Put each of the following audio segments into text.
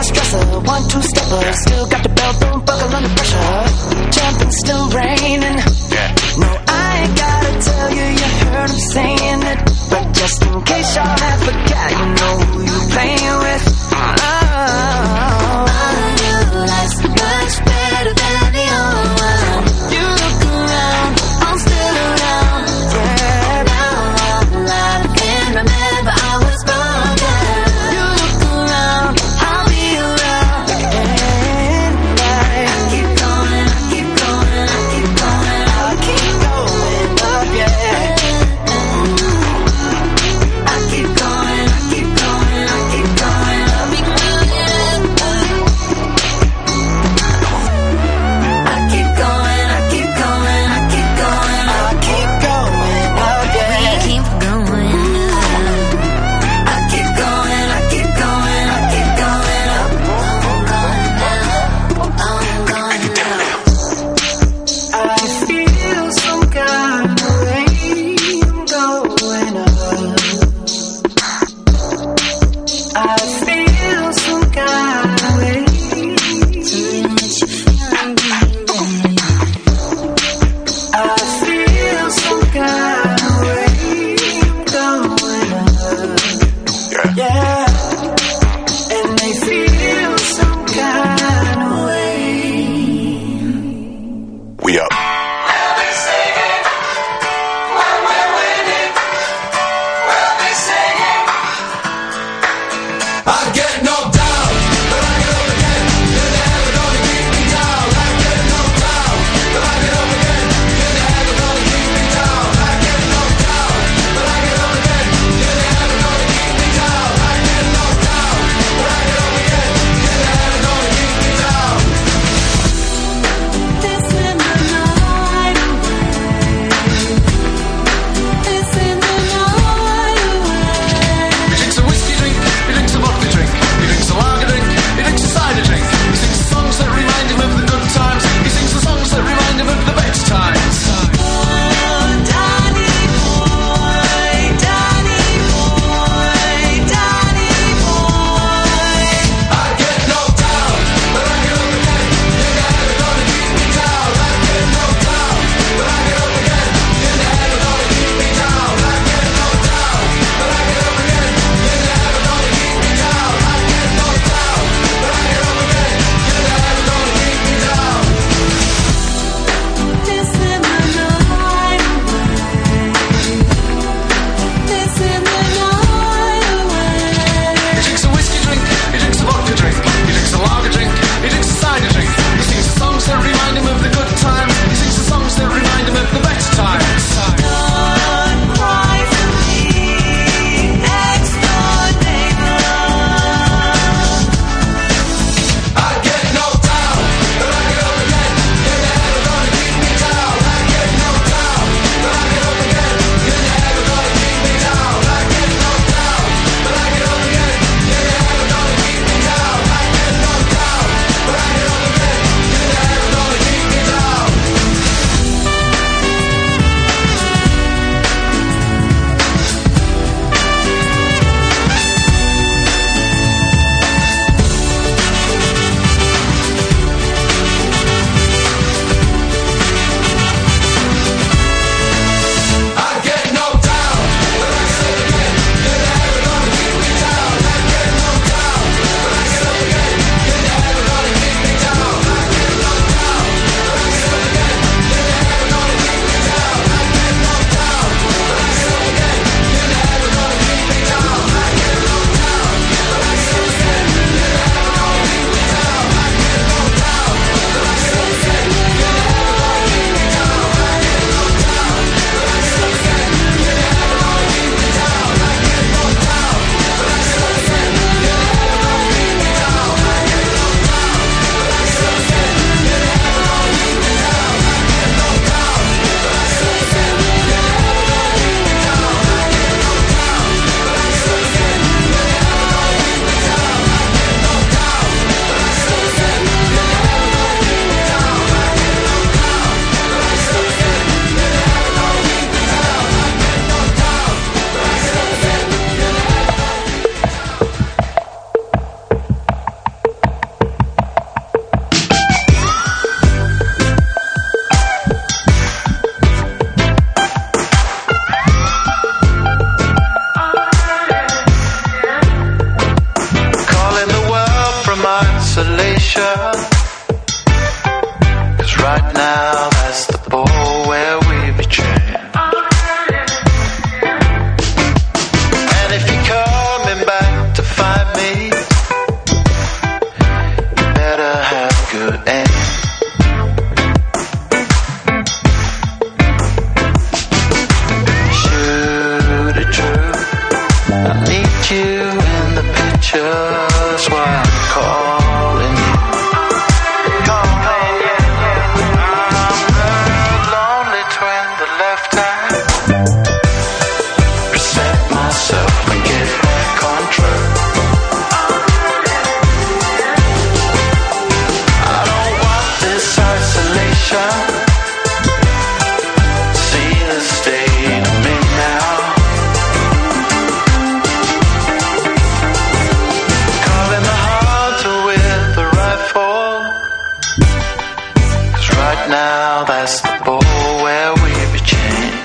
cross-dresser, one, two-stepper. Still got the belt, don't buckle under pressure. Jumping, still raining. No, I ain't gotta tell you, you heard him saying it. But just in case y'all have forgot, you know who you playing with. Life's much better than the old one. You look around, I'm still around. Yeah, now I'm alive, can't remember I was born. You look around, I'll be around. And I keep going, I keep going, I keep going. picture. 'Cause right now that's the ball where we betray. And if you're coming back to find me, you better have good aim. Shoot it true, I need you in the picture. That's why I'm calling you. Calling you. I'm the lonely twin, the left hand. Reset myself and get back on track. I don't want this isolation. See the state of me now. Calling the hunter with the rifle. 'Cause right now that's the ball where we be chained.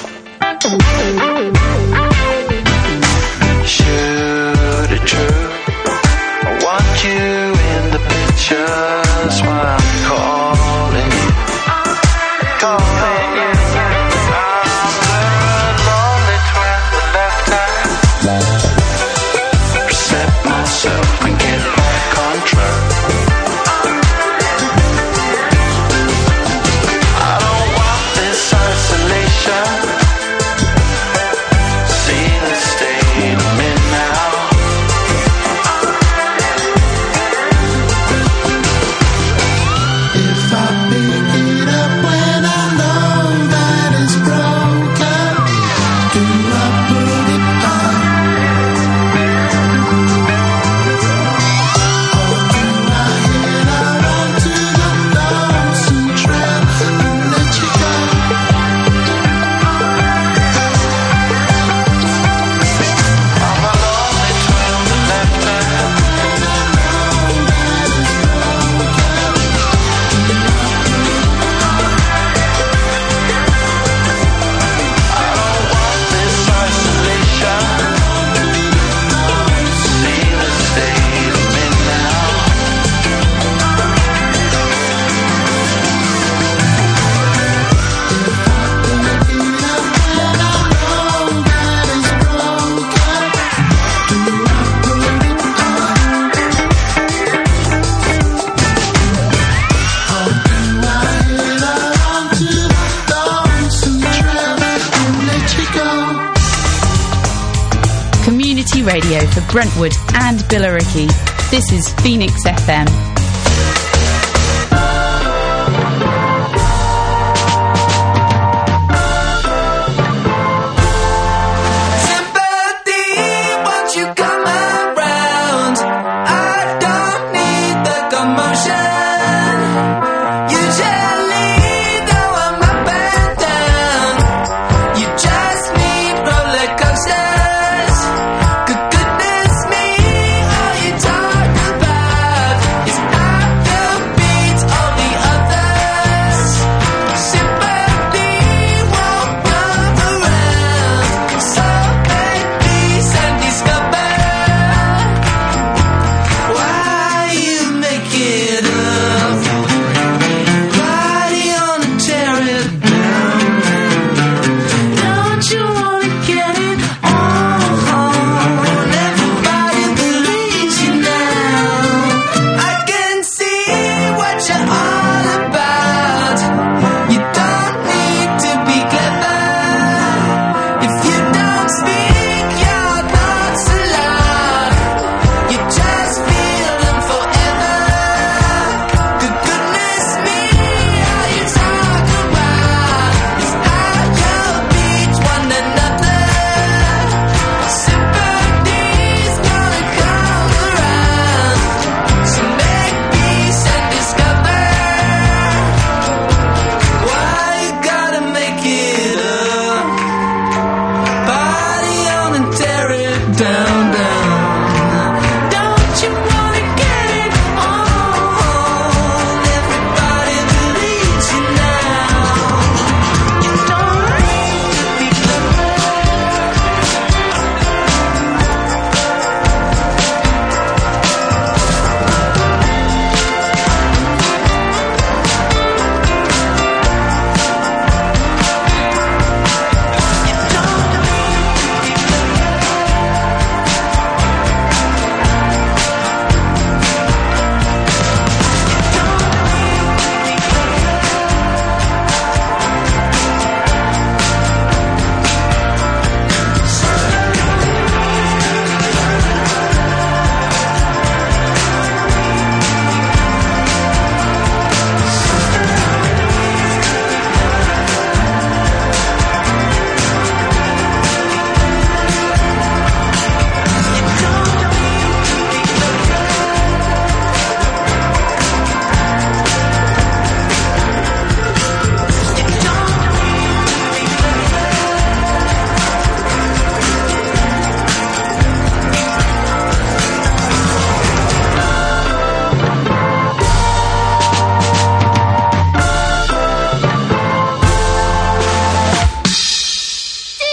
Shoot it true, I want you in the picture. That's why I'm calling you. Calling you. I'm the lonely twin, the left hand. Reset myself and get back on track. I don't want this isolation. See the state I'm in now. If I pick it up when I know that it's broken, do I put it on? Or do I head out onto the lonesome trail and let you go? I'm a lonely twin, the left hand. I don't want this isolation. See the state I'm in now. Community radio for Brentwood and Billericay. This is Phoenix FM. Sympathy, won't you come around? I don't need the commotion. Usually, though I'm up and down, you just need roller coasters. Good goodness me, all you talk about is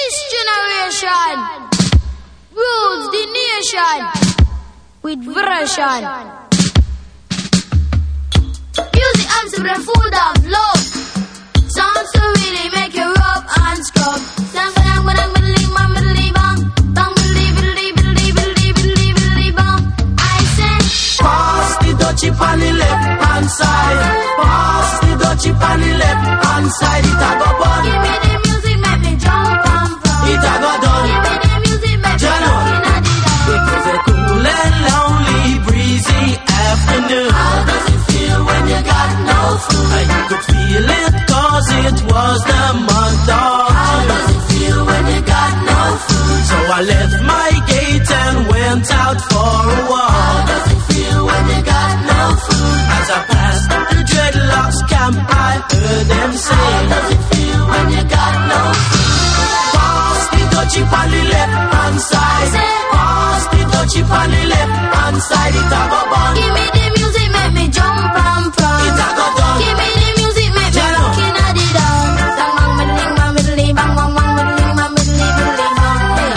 This generation rules the nation with version. Music and some food of love. Songs to really make you rub and scrub. Bang bang bang bang bang bang bang bang bang. I say, pass the dutchie on the left hand side. Pass the dutchie on the left hand side. It a go bun. Give me the music, make me jump and from. It a go done. Give me the music, make me walking at the dawn. It was a cool and lonely, breezy afternoon. How does it feel when you got no food? You could feel it 'cause it was the month of June. How does it feel when you got no food? So I left my gate and went out for a walk. How does it feel when you got no food? As I passed the dreadlocks camp, I heard them say, how does it feel when you got no food? pass the dutchie on the left hand side. Pass the dutchie on the left hand side. It a go bun. Give me the music, make me jump and from. It a go done. Give me the music, make me walking at the dawn. Bang bang middling, bang middling, bang bang bang middling, bang middling, middling, bang.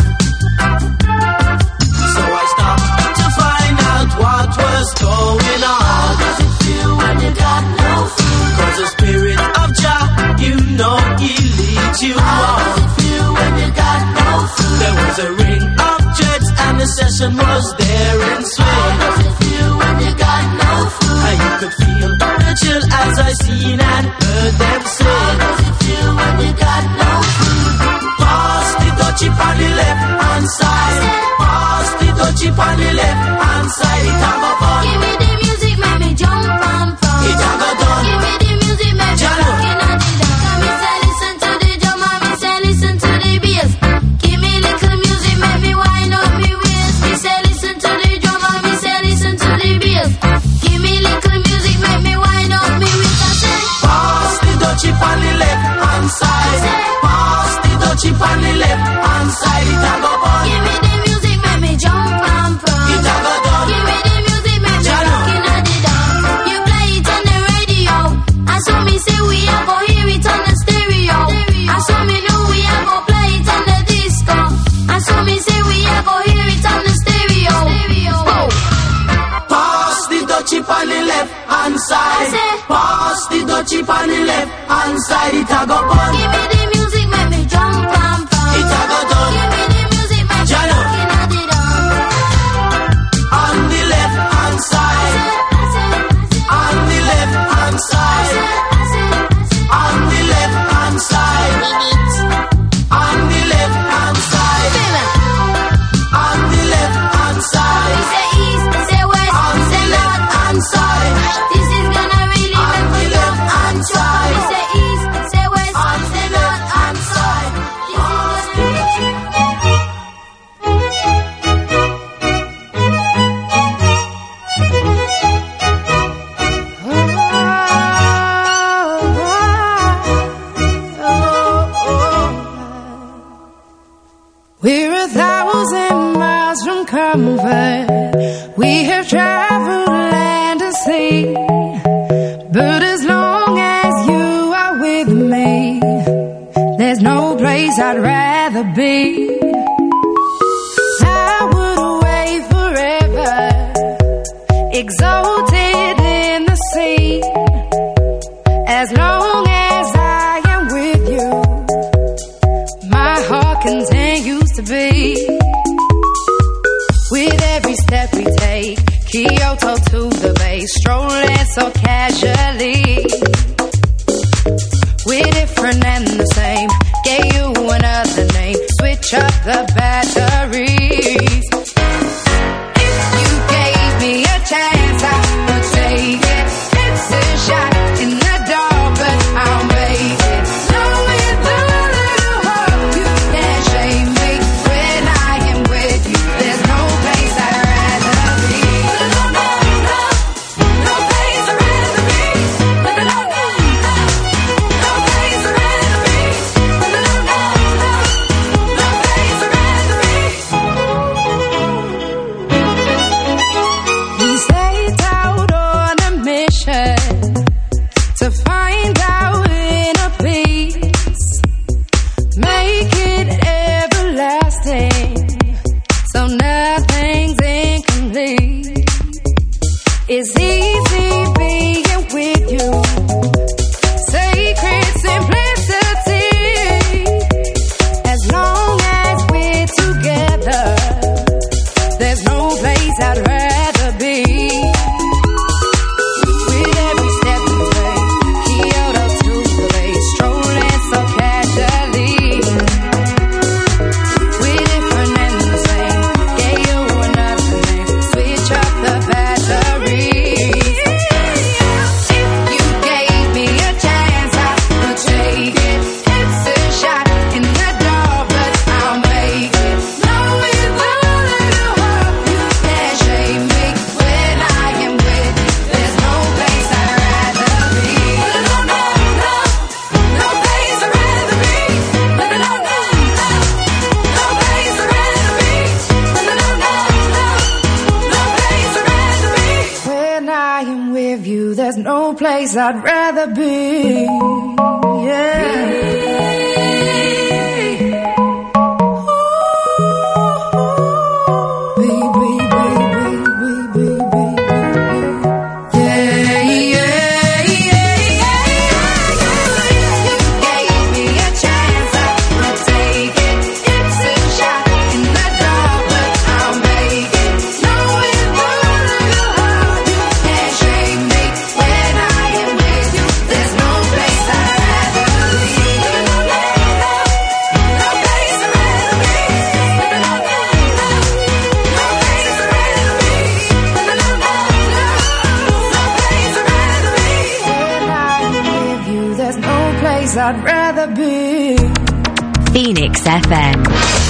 So I stopped to find out what was going on. How does it feel when you got no food? 'Cause the spirit of Jah, you know he leads you How on. does it feel when you got no food? There was a ring of dreads and the session was there in How swing. does it feel when you got no food? And you could feel the chill as I seen and heard them How sing. does it feel when you got no food? Pass the dutchie on the left hand side. Pass the dutchie on the left hand side. It a go fun. Give me the music, make me jump and from. It a go done. Give me the music, make me walking at the dawn. Me say listen to the drum and me say listen to the bass. Give me little music, make me wind up me waist. Me say listen to the drum and me say listen to the bass. Give me little music, make me wind up me waist. I say, Pass the dutchie on the left hand side. Pass the dutchie on the left hand side. It a go fun. give me the music, make me jump and from. It a go done. Give me the music, make me walking at the dawn. You play it on the radio, and so me say we a go hear it on the stereo. And so me know we a go play it on the disco. And so me say we a go hear it on the stereo. Oh. Pass the dutchie on the left hand side. Pass the dutchie on the left hand side. It a go fun. Give me the music, make me jump and from. It a go done. Give me the music, make me walking at the dawn. On the left hand side. On the left hand side. On the left hand side. On the left hand side. On the left hand side. We say east, say west, On the say left north. hand side. This is gonna really On make me the jump left and hand jump. side. We say east, say west, On say the north left hand and side. south. This is gonna We're 1,000 miles from comfort. We have traveled land and sea. But as long as you are with me, there's no place I'd rather be. I would away forever, exalted in the sea. As long as I am with you, my heart continues to beat. With every step we take, Kyoto to the bay, strolling so casually. We're different and the same, gave you another name, switch up the batteries. If you gave me a chance, I would take it. It's a shot in the dark, but I'll make it. Know with a little hope you can shame me. When I am with you, there's no place I'd rather be. No, no, no, no place I'd rather be. No, no, no, no place I'd rather be. No, no, no, no place I'd rather be. there's no place I'd rather be. Yeah. I'd rather be. Phoenix FM.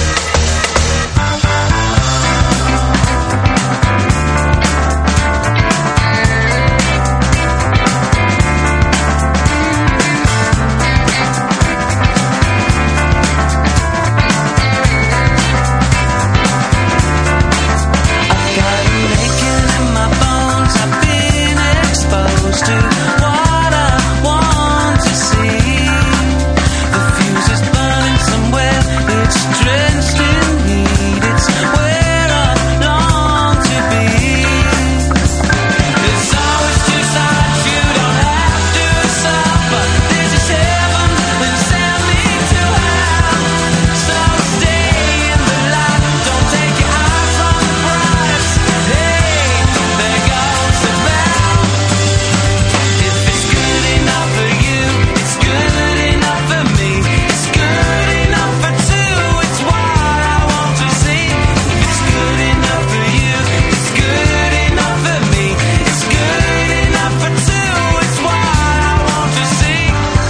Drenched in heat, it's where I long to be. There's always two sides, you don't have to suffer. This is heaven, then send me to hell. So stay in the light, don't take your eyes on the prize. Hey, there goes the bell. If it's good enough for you, it's good enough for me. It's good enough for two. It's what I want to see. If it's good enough for you, it's good enough for me. It's good enough for two. It's what I want to see.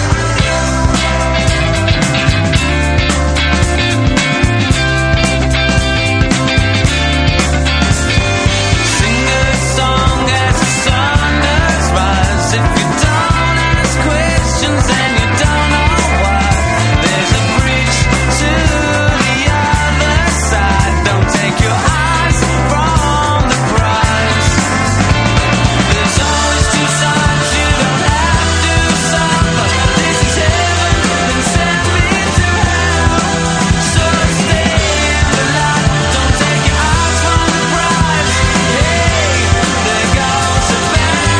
Sing a song as the sun does rise. If you don't ask questions and you don't know why, there's a bridge to the other side. Don't take your eyes from the prize. There's always two sides, you don't have to suffer. This is heaven, then send me to hell. So stay in the light, don't take your eyes from the prize. Hey, there goes the bell.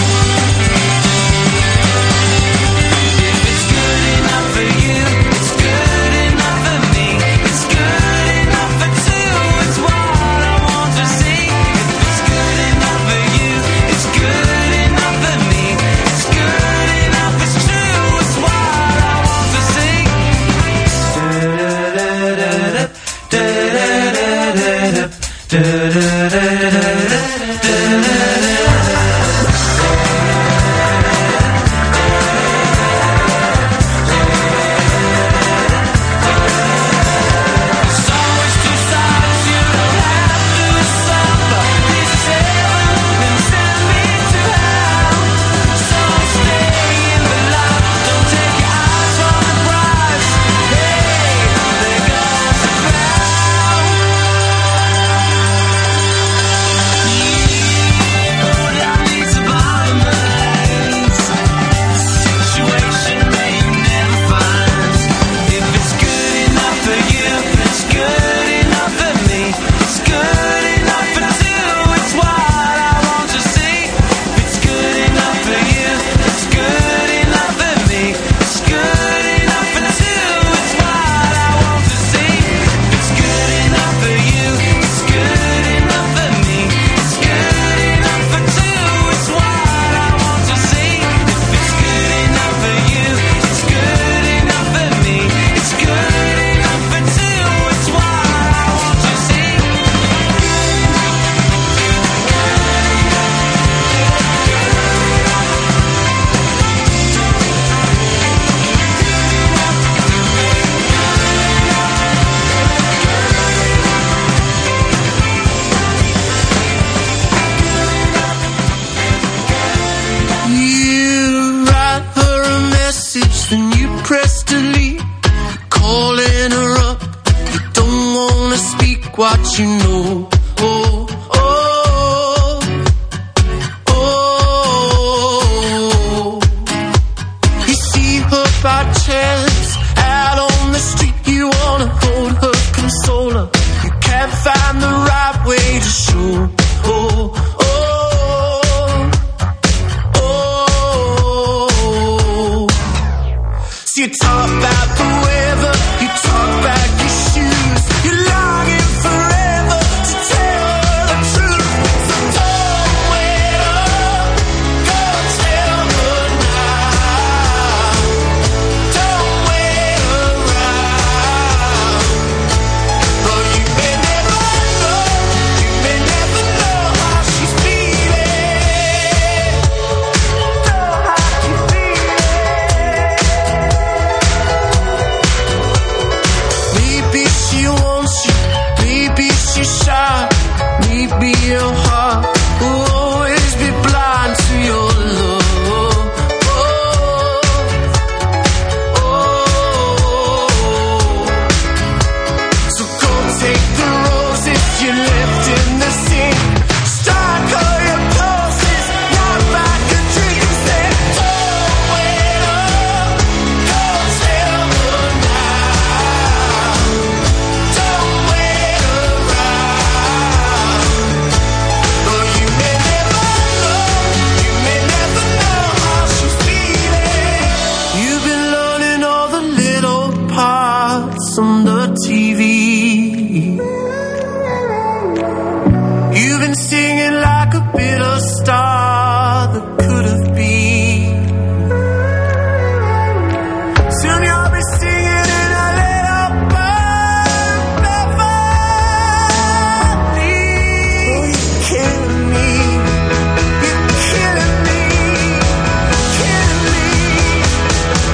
If it's good enough for you, it's good enough for me. It's good enough for two. It's what I want to see. If it's good enough for you, it's good enough for me. It's good enough, it's true. It's what I want to see. There's always two sides, you don't have to suffer. This is heaven, then send me to hell. So stay in the light, don't take your eyes from the prize. Hey, there goes the bell. You don't need to bother me. Situation may you never find. If it's good enough for you, it's good enough for me. It's good enough for two. It's what I want to see. If it's good enough for you, it's good enough for me. It's good enough for two. It's what I want to see. If it's good enough for you, it's good enough for me. It's good enough for two. It's what I want to see. If it's good enough for you, it's good enough for me. It's good enough for two. It's what I want to see. You write her a message, then you press delete, calling her up. You don't wanna speak what you know. Oh, oh, oh. she wants you. Maybe she's shy. Maybe your heart will always be blind to your love. You left in the sink. Strike all your pulses. Knock back a drink and say, don't wait up. Don't tell her now. Don't wait around. Or you may never know how she's feeling. You've been learning all the little parts on the TV. You've been singing like a bitter star that could have been. Soon you'll be singing in a little bird Beverly. Oh, you're killing me. You're killing me. Killing me. Oh,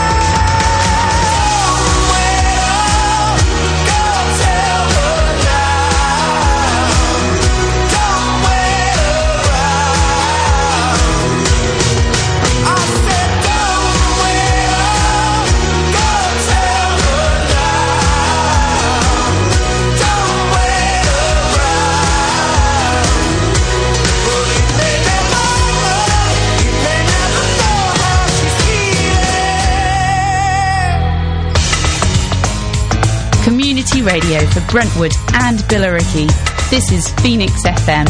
well, go tell her now. Don't wait around. I said don't wait up. Go tell her now. Don't wait around. Well, you may never know how she's feeling. Community radio for Brentwood and Billericay. This is Phoenix FM.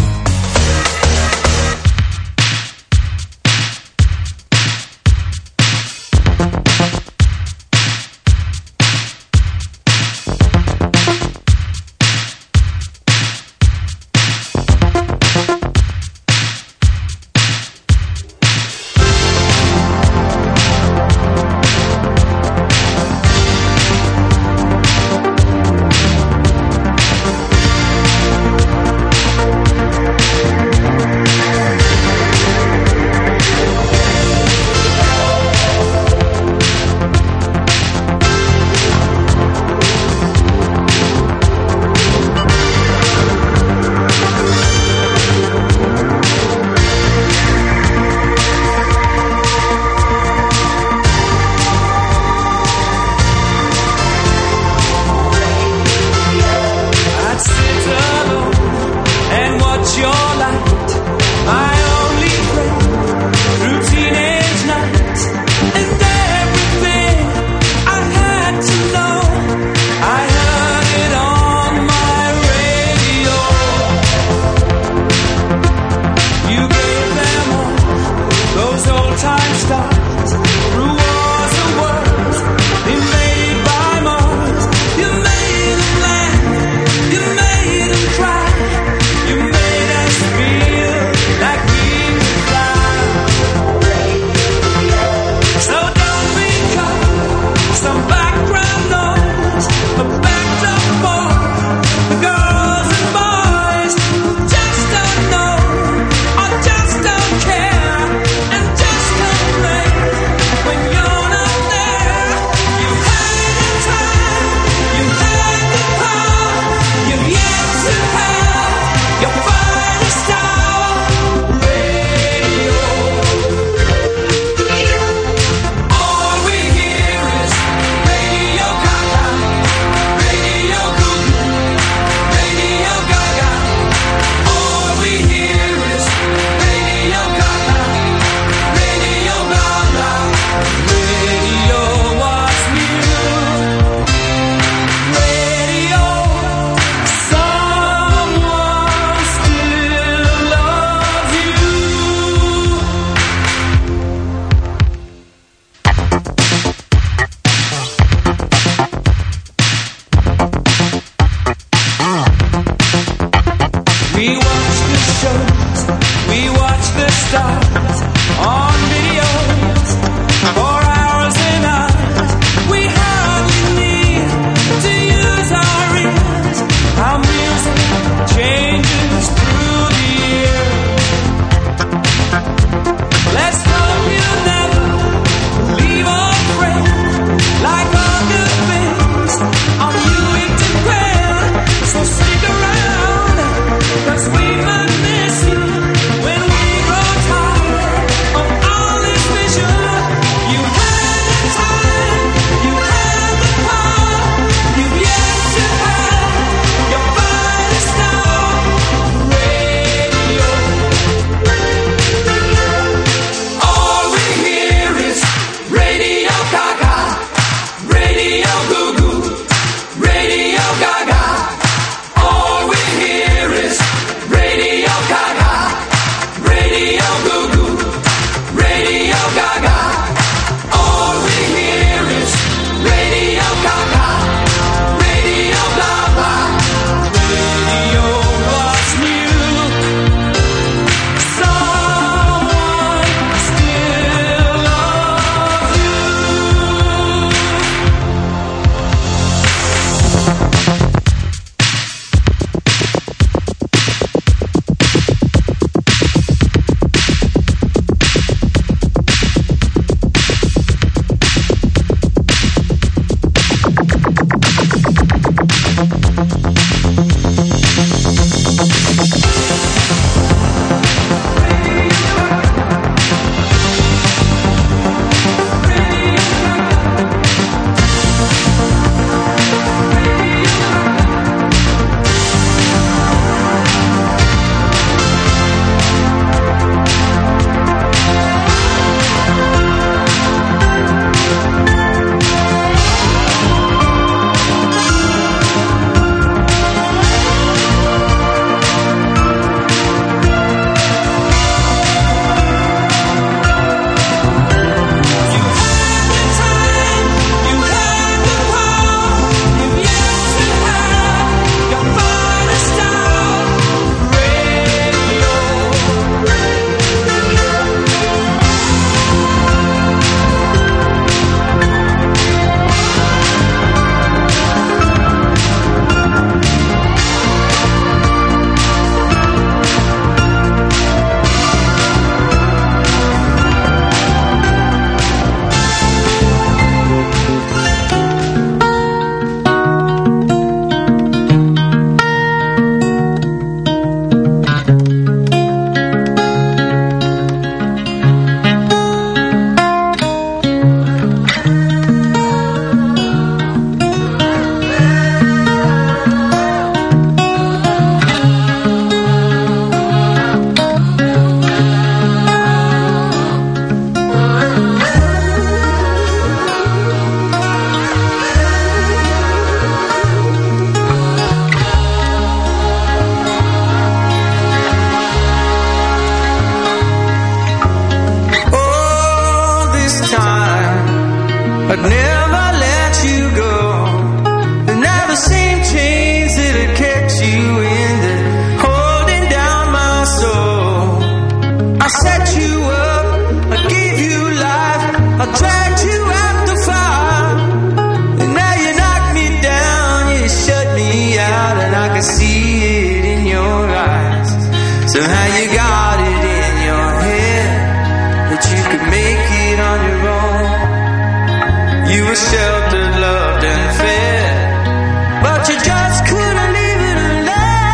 Somehow you got it in your head that you could make it on your own. You were sheltered, loved and fed, but you just couldn't leave it alone.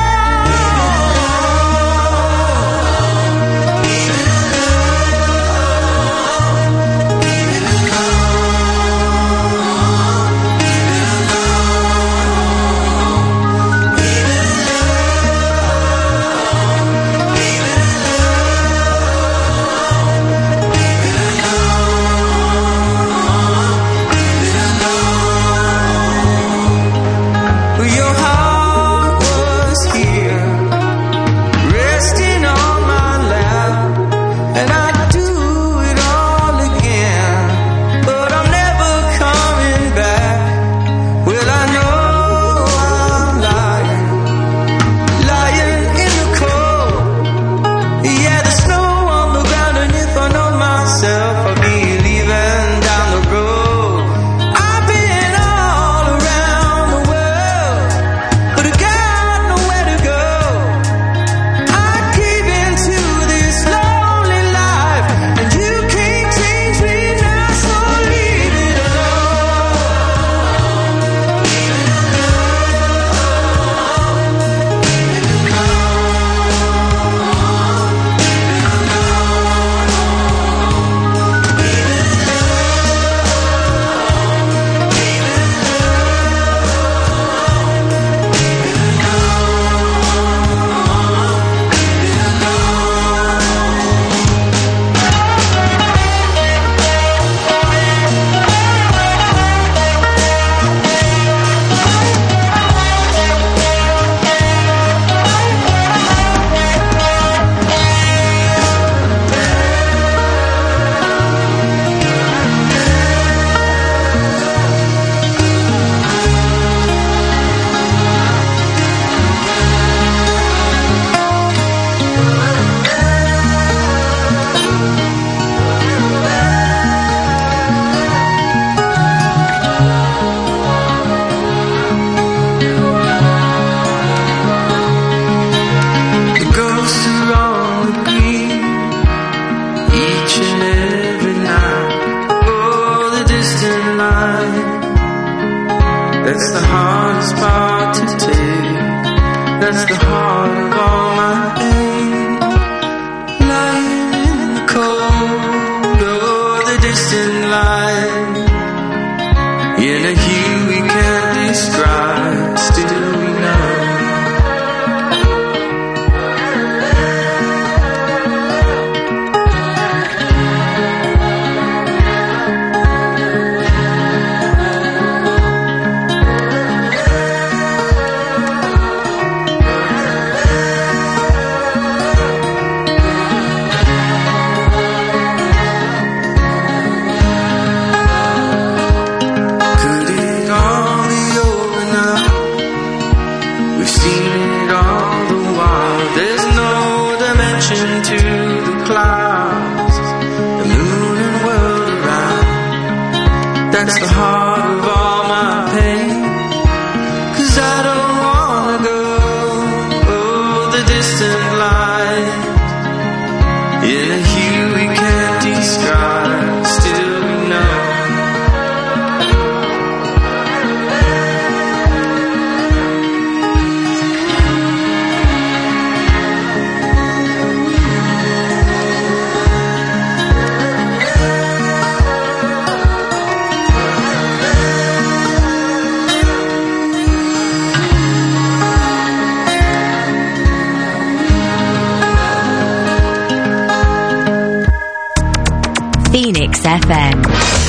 Phoenix FM.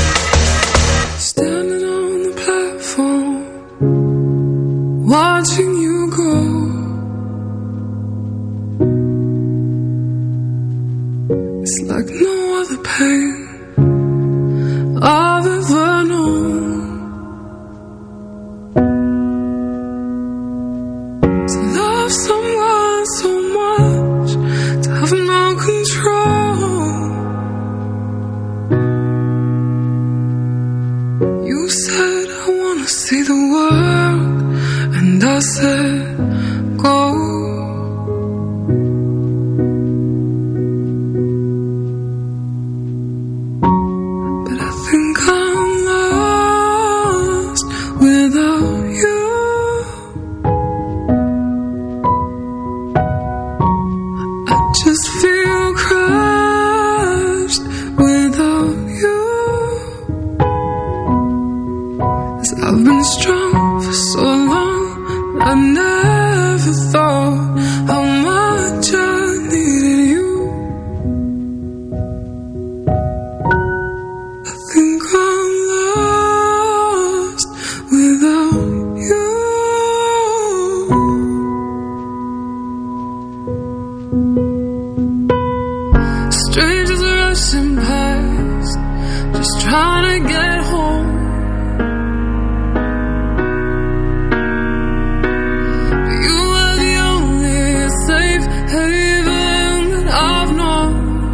Standing on the platform, watching you go. It's like no other pain I've ever known. To love someone so much, to have no control. You said I wanna see the world, and I said go. I never thought how much I needed you. I think I'm lost without you. Strangers rushing past, just trying to get home. You are the only safe haven that I've known.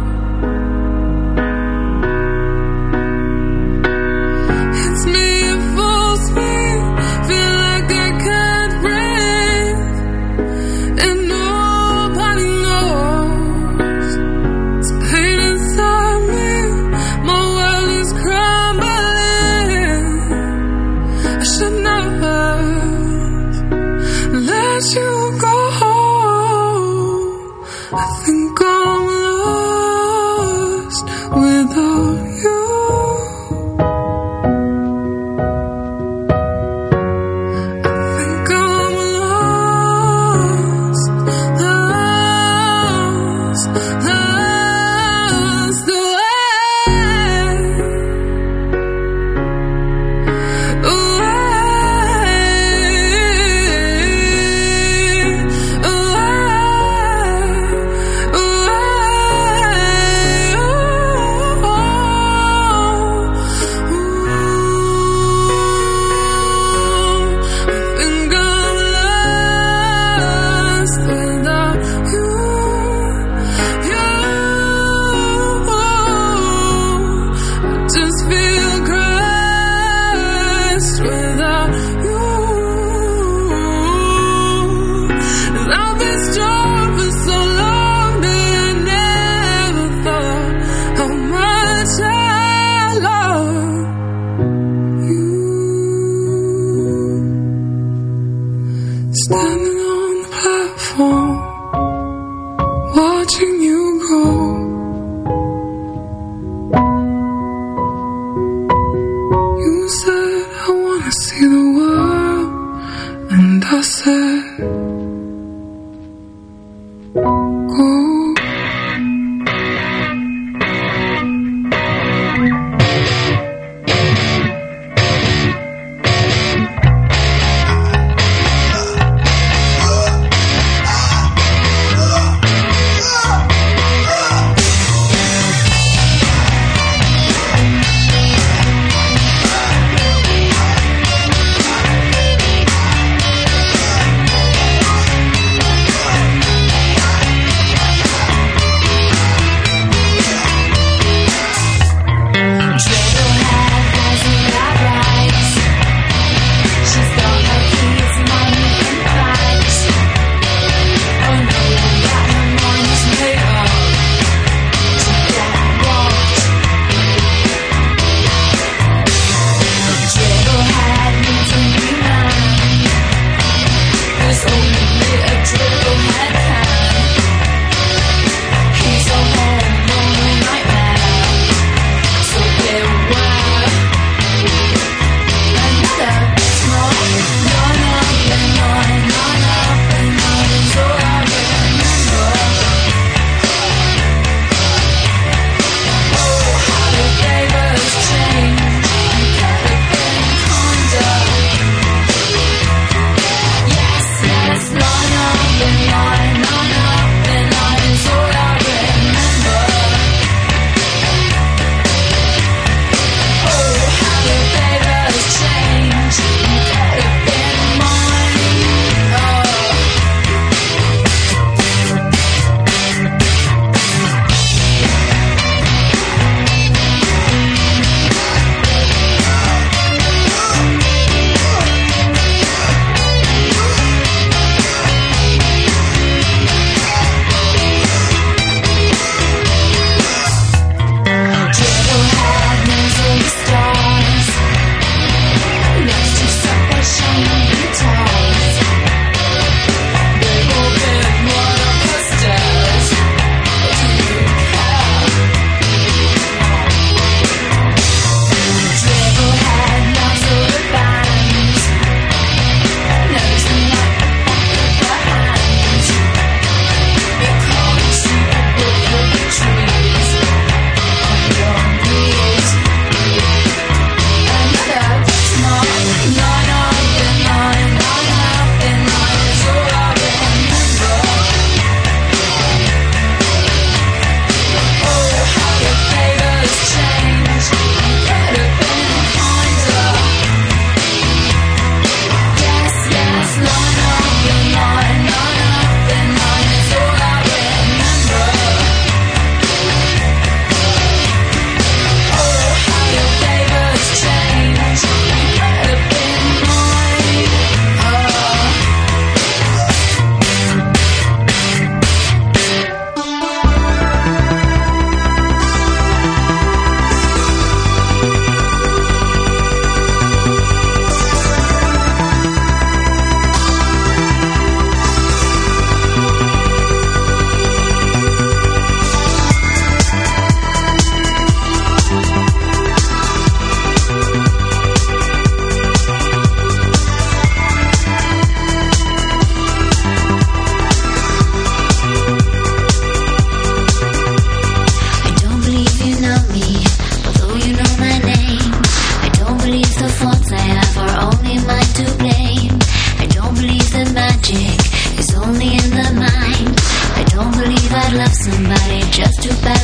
It's me at full speed, feel like I can't breathe, and nobody knows. It's pain inside me, my world is crumbling. I should never let you go. I think I'm lost without you. I think I'm lost, lost, lost standing on the platform, watching you go. You said I wanna see the world, and I said go. I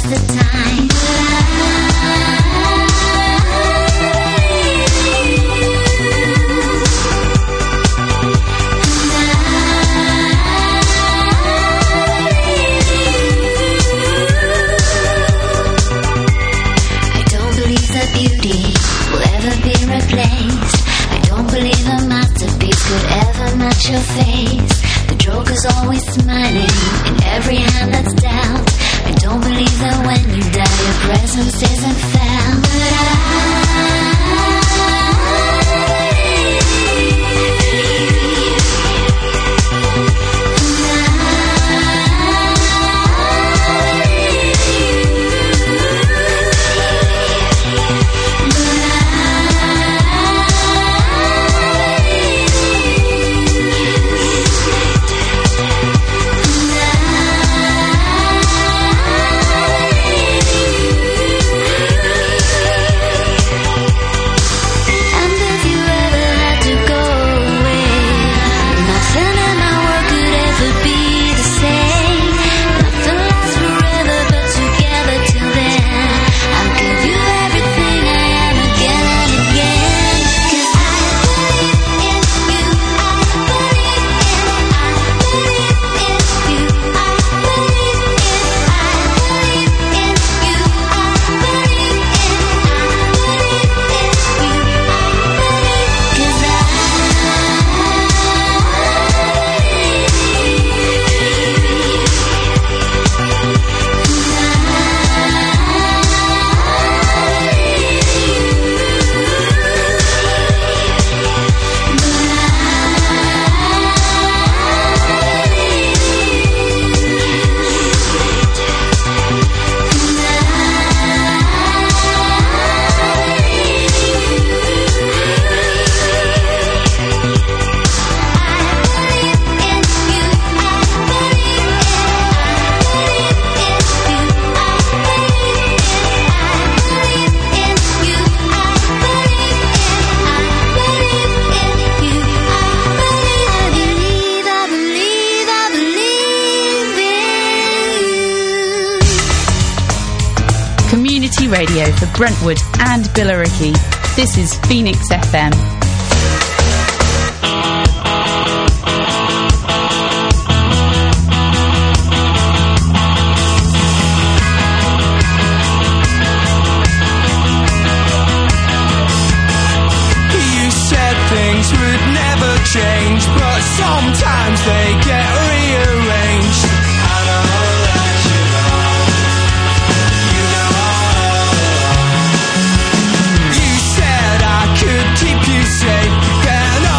the time. I don't believe that beauty will ever be replaced. I don't believe a masterpiece could ever match your face. The Joker's always smiling in every hand that's dealt. I don't believe that when you die your presence isn't felt. But Radio for Brentwood and Billericay. This is Phoenix FM. You said things would never change, but sometimes they get rearranged. I know that you know. You know. You said I could keep you safe, then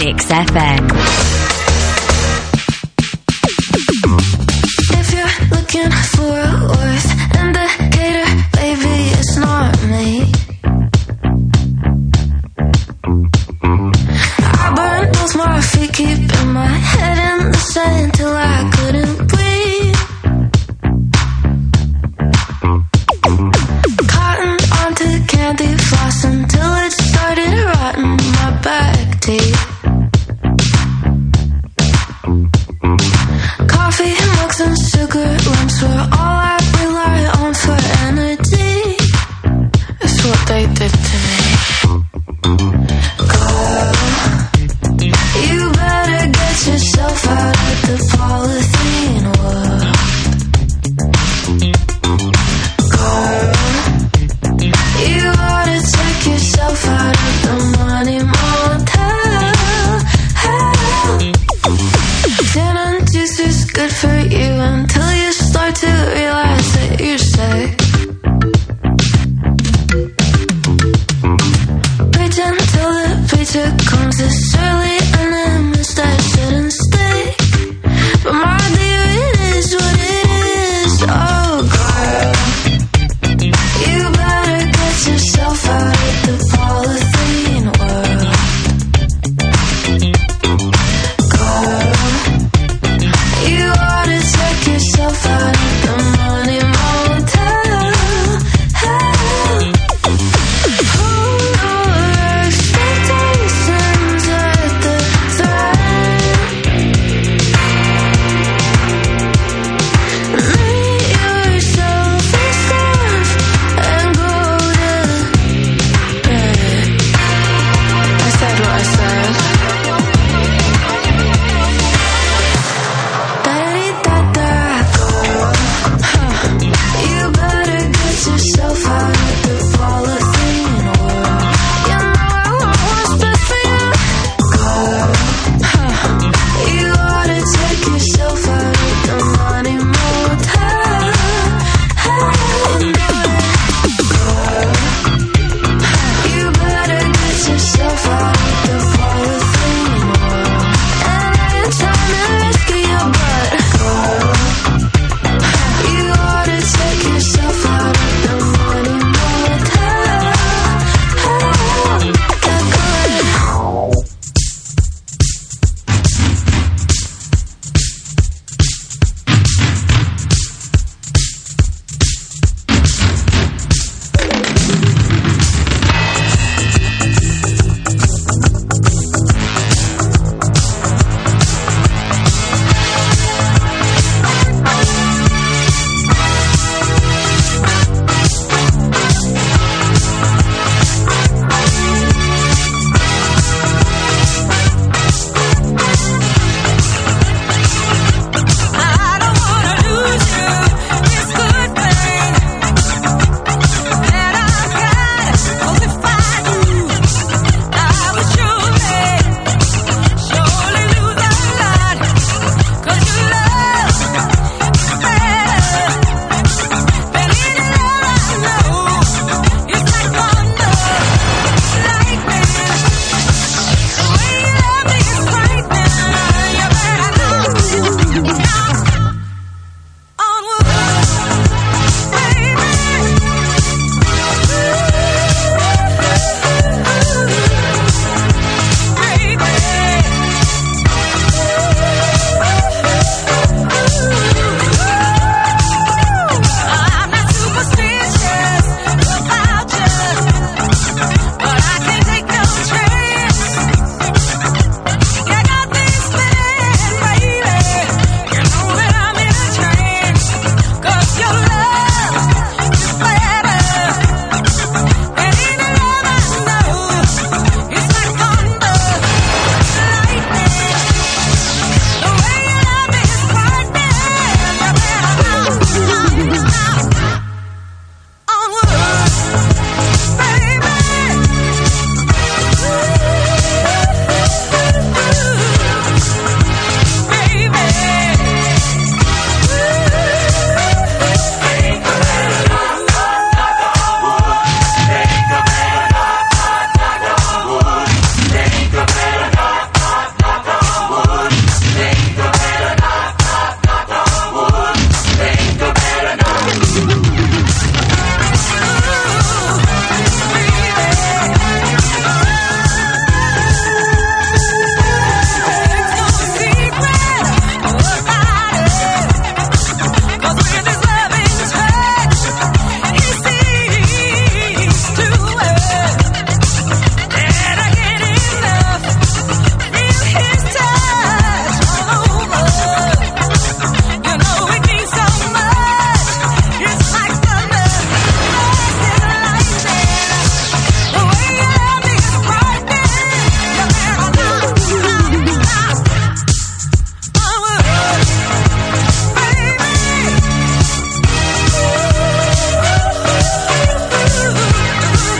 Phoenix FM. If you're looking